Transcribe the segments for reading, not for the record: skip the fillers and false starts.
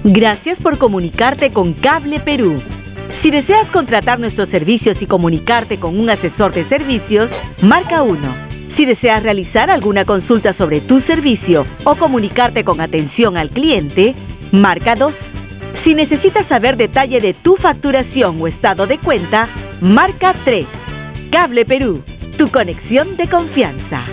Gracias por comunicarte con Cable Perú. Si deseas contratar nuestros servicios y comunicarte con un asesor de servicios, marca 1. Si deseas realizar alguna consulta sobre tu servicio o comunicarte con atención al cliente, marca 2. Si necesitas saber detalle de tu facturación o estado de cuenta, marca 3. Cable Perú, tu conexión de confianza.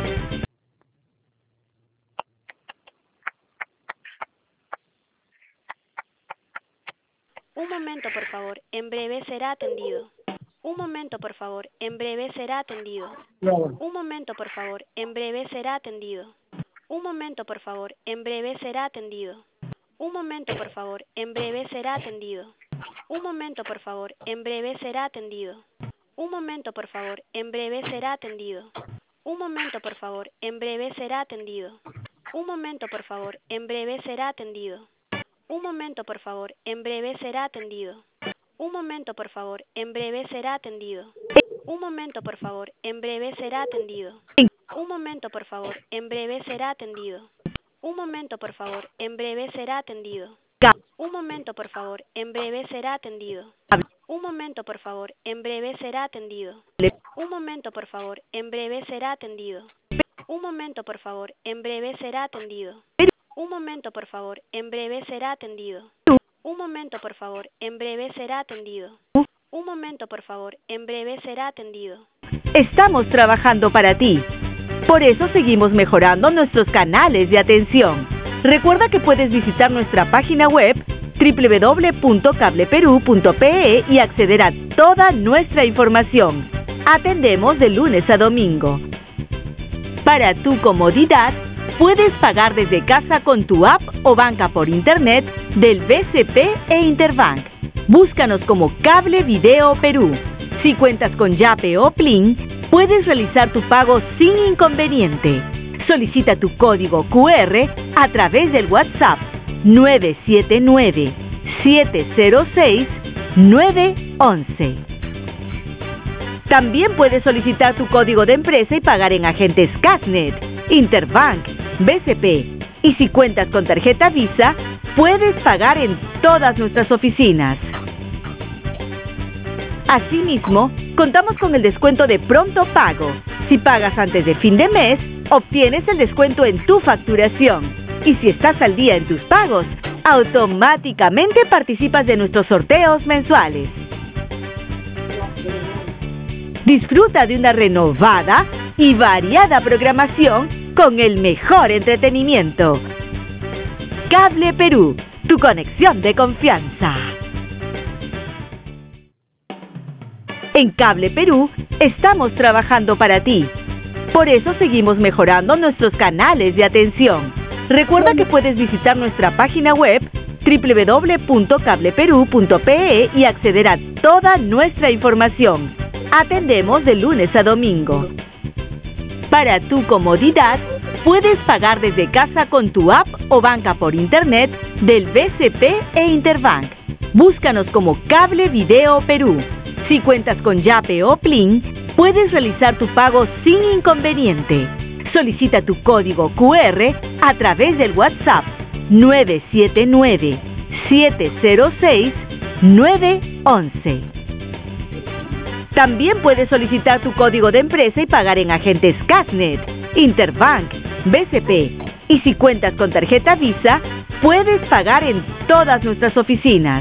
Un momento, por favor. En breve será atendido. Un momento, por favor. En breve será atendido. Un momento, por favor. En breve será atendido. Un momento, por favor. En breve será atendido. Un momento, por favor. En breve será atendido. Un momento, por favor. En breve será atendido. Un momento, por favor. En breve será atendido. Un momento, por favor. En breve será atendido. Un momento, por favor. En breve será atendido. Un momento, por favor. En breve será atendido. Un momento, por favor. En breve será atendido. Un momento, por favor. En breve será atendido. Un momento, por favor. En breve será atendido. Un momento, por favor. En breve será atendido. Un momento, por favor. En breve será atendido. Un momento, por favor. En breve será atendido. Un momento, por favor. En breve será atendido. Un momento, por favor. En breve será atendido. Un momento, por favor. En breve será atendido. Un momento, por favor. En breve será atendido. Un momento, por favor. En breve será atendido. Estamos trabajando para ti. Por eso seguimos mejorando nuestros canales de atención. Recuerda que puedes visitar nuestra página web www.cableperu.pe y acceder a toda nuestra información. Atendemos de lunes a domingo. Para tu comodidad, puedes pagar desde casa con tu app o banca por internet del BCP e Interbank. Búscanos como Cable Video Perú. Si cuentas con Yape o Plin, puedes realizar tu pago sin inconveniente. Solicita tu código QR a través del WhatsApp 979-706-911. También puedes solicitar tu código de empresa y pagar en agentes Casnet, Interbank, BCP. Y si cuentas con tarjeta Visa, puedes pagar en todas nuestras oficinas. Asimismo, contamos con el descuento de pronto pago. Si pagas antes de fin de mes, obtienes el descuento en tu facturación. Y si estás al día en tus pagos, automáticamente participas de nuestros sorteos mensuales. Disfruta de una renovada y variada programación con el mejor entretenimiento. Cable Perú, tu conexión de confianza. En Cable Perú estamos trabajando para ti. Por eso seguimos mejorando nuestros canales de atención. Recuerda que puedes visitar nuestra página web www.cableperu.pe y acceder a toda nuestra información. Atendemos de lunes a domingo. Para tu comodidad, puedes pagar desde casa con tu app o banca por internet del BCP e Interbank. Búscanos como Cable Video Perú. Si cuentas con Yape o Plin, puedes realizar tu pago sin inconveniente. Solicita tu código QR a través del WhatsApp 979-706-911. También puedes solicitar tu código de empresa y pagar en agentes Casnet, Interbank, BCP. Y si cuentas con tarjeta Visa, puedes pagar en todas nuestras oficinas.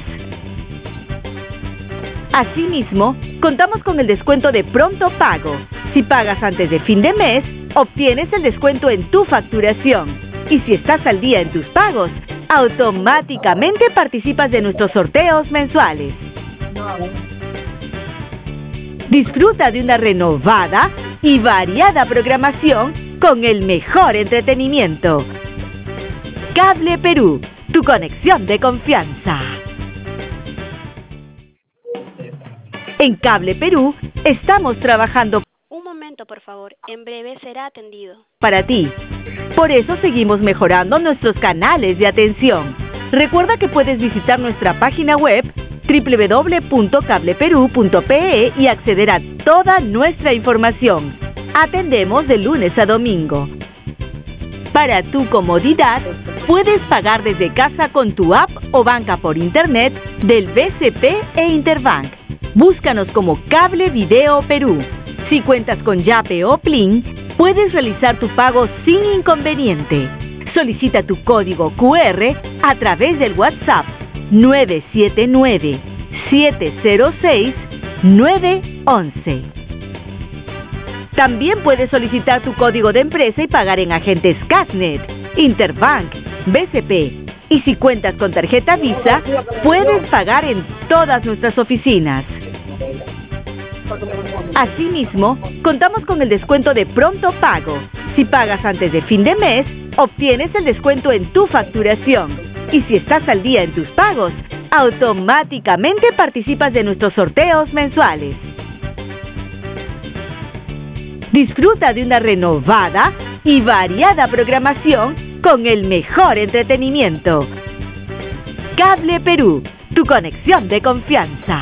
Asimismo, contamos con el descuento de pronto pago. Si pagas antes de fin de mes, obtienes el descuento en tu facturación. Y si estás al día en tus pagos, automáticamente participas de nuestros sorteos mensuales. Disfruta de una renovada y variada programación con el mejor entretenimiento. Cable Perú, tu conexión de confianza. En Cable Perú estamos trabajando. Un momento, por favor. En breve será atendido. Para ti. Por eso seguimos mejorando nuestros canales de atención. Recuerda que puedes visitar nuestra página web www.cableperu.pe y acceder a toda nuestra información. Atendemos de lunes a domingo. Para tu comodidad, puedes pagar desde casa con tu app o banca por internet del BCP e Interbank. Búscanos como Cable Video Perú. Si cuentas con Yape o Plin, puedes realizar tu pago sin inconveniente. Solicita tu código QR a través del WhatsApp 979-706-911. También puedes solicitar tu código de empresa y pagar en agentes Casnet, Interbank, BCP. Y si cuentas con tarjeta Visa, puedes pagar en todas nuestras oficinas. Asimismo, contamos con el descuento de pronto pago. Si pagas antes de fin de mes, obtienes el descuento en tu facturación. Y si estás al día en tus pagos, automáticamente participas de nuestros sorteos mensuales. Disfruta de una renovada y variada programación con el mejor entretenimiento. Cable Perú, tu conexión de confianza.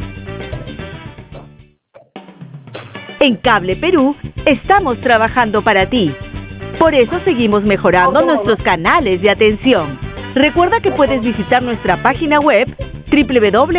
En Cable Perú estamos trabajando para ti. Por eso seguimos mejorando nuestros canales de atención. Recuerda que puedes visitar nuestra página web www